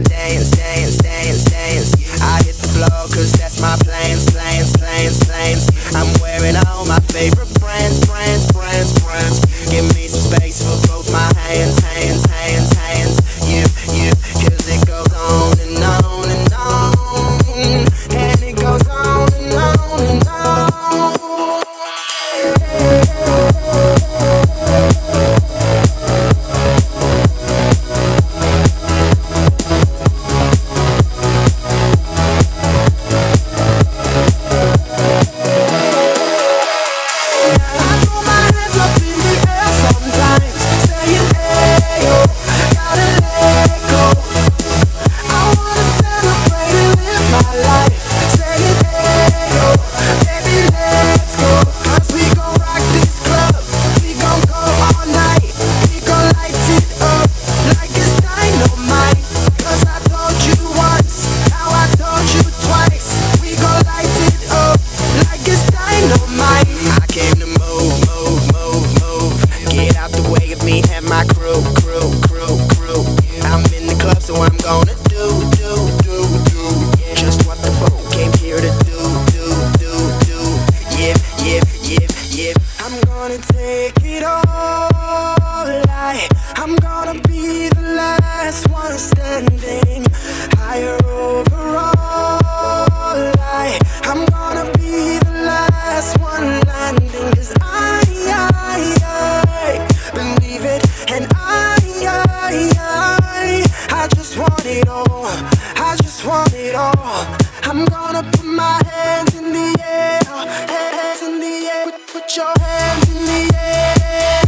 dance, dance, dance, dance. I hit the floor cause that's my plans, plans, plans, plans. I'm wearing all my favorite brands, brands, brands, brands. Give me some space for both my hands, hands, hands, hands. You, cause it goes on and on and on. And it goes on and on and on. I'm in the club, so I'm gonna do just what the phone came here to do. Yeah. I'm gonna take it all. I'm gonna be the last one standing higher overall. I'm gonna be the last one landing, 'cause I believe it, and I just want it all. I just want it all. I'm gonna put my hands in the air, hands in the air. Put your hands in the air.